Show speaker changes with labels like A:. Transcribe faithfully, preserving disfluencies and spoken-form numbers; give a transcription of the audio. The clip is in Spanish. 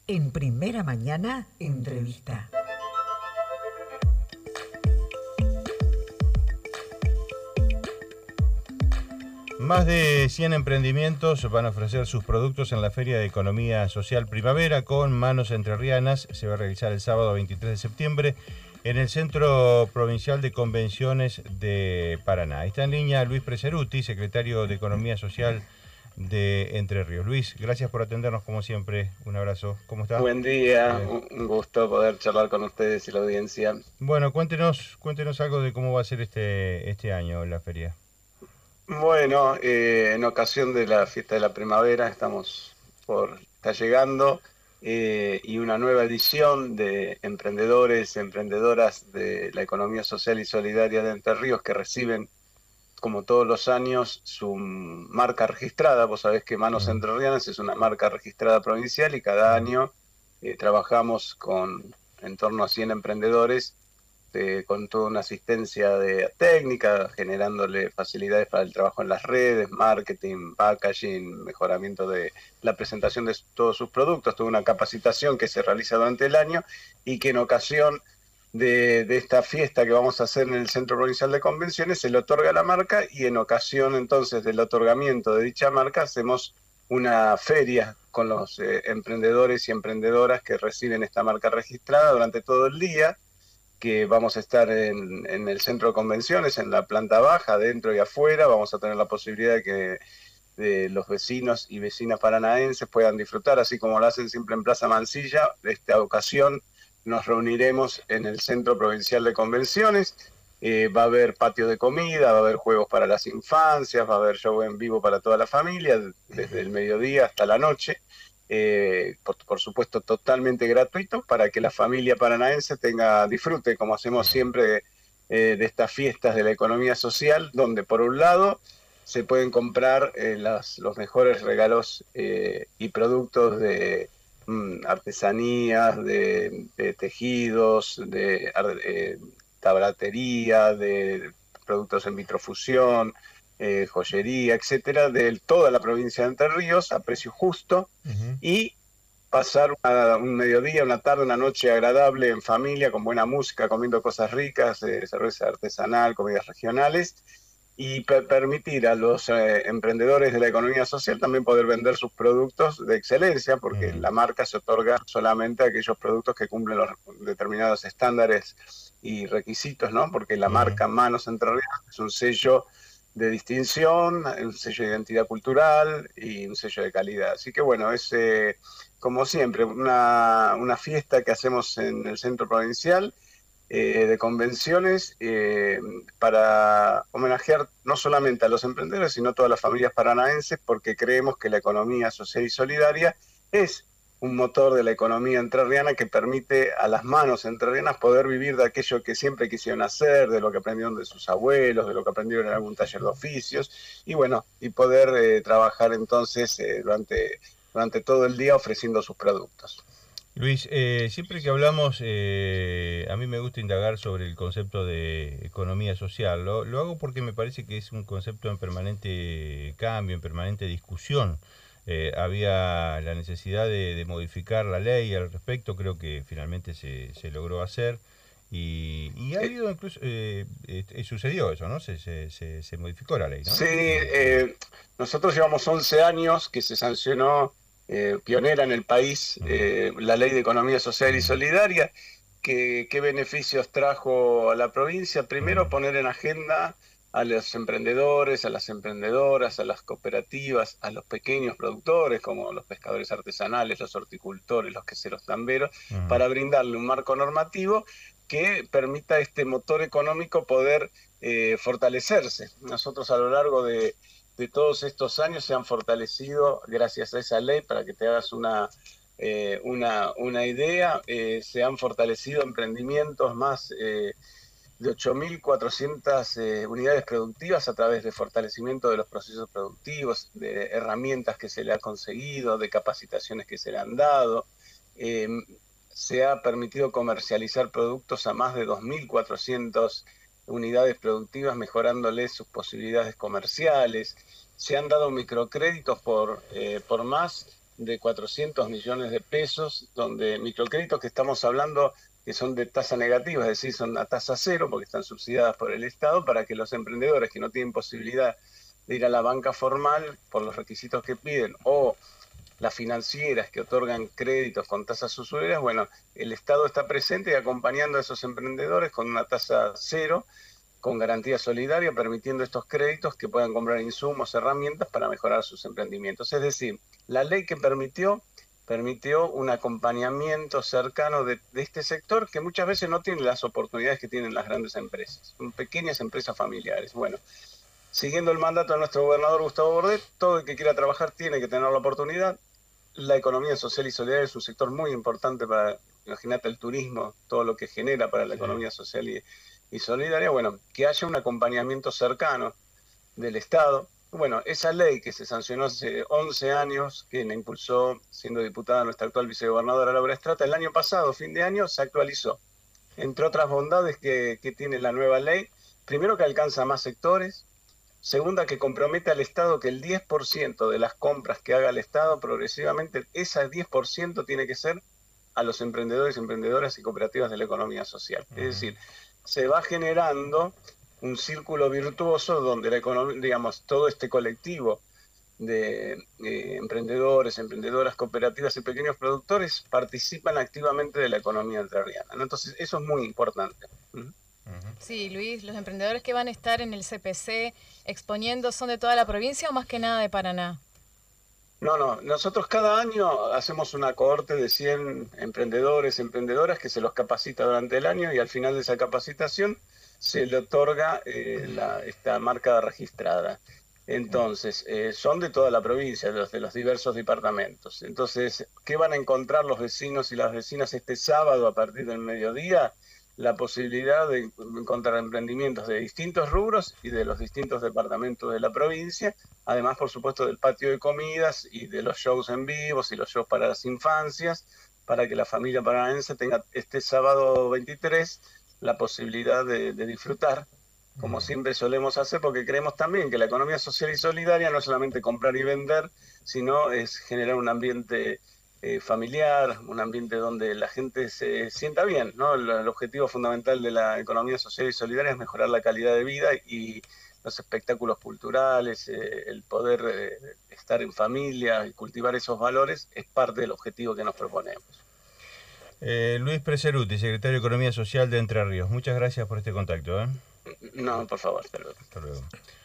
A: En Primera Mañana, entrevista.
B: Más de cien emprendimientos van a ofrecer sus productos en la Feria de Economía Social Primavera con Manos Entrerrianas. Se va a realizar el sábado veintitrés de septiembre en el Centro Provincial de Convenciones de Paraná. Está en línea Luis Preseruti, secretario de Economía Social de Entre Ríos. Luis, gracias por atendernos como siempre. Un abrazo. ¿Cómo está?
C: Buen día,
B: Bien.
C: un gusto poder charlar con ustedes y la audiencia.
B: Bueno, cuéntenos, cuéntenos algo de cómo va a ser este, este año la feria.
C: Bueno, eh, en ocasión de la fiesta de la primavera estamos por, está llegando eh, y una nueva edición de emprendedores, emprendedoras de la economía social y solidaria de Entre Ríos que reciben, como todos los años, su marca registrada. Vos sabés que Manos
B: Uh-huh.
C: Entrerrianas es una marca registrada provincial y cada
B: Uh-huh.
C: año eh, trabajamos con en torno a cien emprendedores eh, con toda una asistencia de técnica, generándole facilidades para el trabajo en las redes, marketing, packaging, mejoramiento de la presentación de todos sus productos, toda una capacitación que se realiza durante el año y que en ocasión de, de esta fiesta que vamos a hacer en el Centro Provincial de Convenciones se le otorga la marca y en ocasión entonces del otorgamiento de dicha marca hacemos una feria con los eh, emprendedores y emprendedoras que reciben esta marca registrada durante todo el día, que vamos a estar en, en el centro de convenciones, en la planta baja, adentro y afuera. Vamos a tener la posibilidad de que de los vecinos y vecinas paranaenses puedan disfrutar, así como lo hacen siempre en Plaza Mansilla. De esta ocasión nos reuniremos en el Centro Provincial de Convenciones. Eh, va a haber patio de comida, va a haber juegos para las infancias, va a haber show en vivo para toda la familia, desde el mediodía hasta la noche. Eh, por, por supuesto totalmente gratuito para que la familia paranaense tenga disfrute, como hacemos siempre, eh, de estas fiestas de la economía social, donde por un lado se pueden comprar eh, las, los mejores regalos eh, y productos de mm, artesanías, de, de tejidos, de eh, tablatería, de productos en vitrofusión, Eh, joyería, etcétera, de toda la provincia de Entre Ríos a precio justo. Uh-huh. Y pasar una, un mediodía, una tarde, una noche agradable en familia, con buena música, comiendo cosas ricas, eh, cerveza artesanal, comidas regionales, y per permitir a los eh, emprendedores de la economía social también poder vender sus productos de excelencia, porque uh-huh. la marca se otorga solamente a aquellos productos que cumplen los determinados estándares y requisitos, ¿no? Porque la uh-huh. marca Manos Entrerrianas es un sello de distinción, un sello de identidad cultural y un sello de calidad. Así que bueno, es eh, como siempre una, una fiesta que hacemos en el Centro Provincial eh, de Convenciones eh, para homenajear no solamente a los emprendedores, sino a todas las familias paranaenses, porque creemos que la economía social y solidaria es un motor de la economía entrerriana que permite a las manos entrerrianas poder vivir de aquello que siempre quisieron hacer, de lo que aprendieron de sus abuelos, de lo que aprendieron en algún taller de oficios, y bueno, y poder eh, trabajar entonces eh, durante, durante todo el día ofreciendo sus productos.
B: Luis, eh, siempre que hablamos, eh, a mí me gusta indagar sobre el concepto de economía social. Lo, lo hago porque me parece que es un concepto en permanente cambio, en permanente discusión. Eh, había la necesidad de, de modificar la ley al respecto, creo que finalmente se, se logró hacer y, y ha habido incluso, eh, eh, sucedió eso, ¿no? Se, se, se, se modificó la ley, ¿no?
C: Sí, eh, nosotros llevamos once años que se sancionó, eh, pionera en el país, eh, la Ley de Economía Social y Solidaria. Que, ¿Qué beneficios trajo a la provincia? Primero, poner en agenda a los emprendedores, a las emprendedoras, a las cooperativas, a los pequeños productores como los pescadores artesanales, los horticultores, los queseros tamberos, uh-huh. para brindarle un marco normativo que permita a este motor económico poder eh, fortalecerse. Nosotros a lo largo de, de todos estos años se han fortalecido, gracias a esa ley, para que te hagas una... Eh, una, una idea, eh, se han fortalecido emprendimientos más eh, de ocho mil cuatrocientas eh, unidades productivas a través de fortalecimiento de los procesos productivos, de herramientas que se le ha conseguido, de capacitaciones que se le han dado. Eh, se ha permitido comercializar productos a más de dos mil cuatrocientas unidades productivas, mejorándoles sus posibilidades comerciales. Se han dado microcréditos por, eh, por más de cuatrocientos millones de pesos, donde microcréditos que estamos hablando que son de tasa negativa, es decir, son a tasa cero porque están subsidiadas por el Estado, para que los emprendedores que no tienen posibilidad de ir a la banca formal por los requisitos que piden, o las financieras que otorgan créditos con tasas usureras, bueno, el Estado está presente y acompañando a esos emprendedores con una tasa cero, con garantía solidaria, permitiendo estos créditos que puedan comprar insumos, herramientas para mejorar sus emprendimientos. Es decir, la ley que permitió, permitió un acompañamiento cercano de, de este sector que muchas veces no tiene las oportunidades que tienen las grandes empresas, son pequeñas empresas familiares. Bueno, siguiendo el mandato de nuestro gobernador Gustavo Bordet, todo el que quiera trabajar tiene que tener la oportunidad. La economía social y solidaria es un sector muy importante para, imagínate, el turismo, todo lo que genera para la
B: Sí.
C: economía social y, y solidaria. Bueno, que haya un acompañamiento cercano del Estado. Bueno, esa ley que se sancionó hace once años, que la impulsó, siendo diputada nuestra actual vicegobernadora Laura Estrata, el año pasado, fin de año, se actualizó. Entre otras bondades que, que tiene la nueva ley, primero que alcanza más sectores. Segunda, que compromete al Estado que el diez por ciento de las compras que haga el Estado progresivamente, ese diez por ciento tiene que ser a los emprendedores, emprendedoras y cooperativas de la economía social. Uh-huh. Es decir, se va generando un círculo virtuoso donde la economía, digamos, todo este colectivo de eh, emprendedores, emprendedoras, cooperativas y pequeños productores participan activamente de la economía entrerriana, ¿no? Entonces, eso es muy importante. ¿Mm?
D: Sí, Luis, ¿los emprendedores que van a estar en el C P C exponiendo son de toda la provincia o más que nada de Paraná?
C: No, no, nosotros cada año hacemos una cohorte de cien emprendedores, emprendedoras que se los capacita durante el año y al final de esa capacitación se le otorga eh, la, esta marca registrada. Entonces, eh, son de toda la provincia, de los, de los diversos departamentos. Entonces, ¿qué van a encontrar los vecinos y las vecinas este sábado a partir del mediodía? La posibilidad de encontrar emprendimientos de distintos rubros y de los distintos departamentos de la provincia, además, por supuesto, del patio de comidas y de los shows en vivos y los shows para las infancias, para que la familia paranaense tenga este sábado veintitrés la posibilidad de, de disfrutar, como siempre solemos hacer, porque creemos también que la economía social y solidaria no es solamente comprar y vender, sino es generar un ambiente Eh, familiar, un ambiente donde la gente se sienta bien, ¿no? El, el objetivo fundamental de la economía social y solidaria es mejorar la calidad de vida y los espectáculos culturales, eh, el poder eh, estar en familia y cultivar esos valores es parte del objetivo que nos proponemos.
B: Eh, Luis Preseruti, secretario de Economía Social de Entre Ríos. Muchas gracias por este contacto. ¿eh?
C: No, por favor, hasta luego.
B: Hasta luego.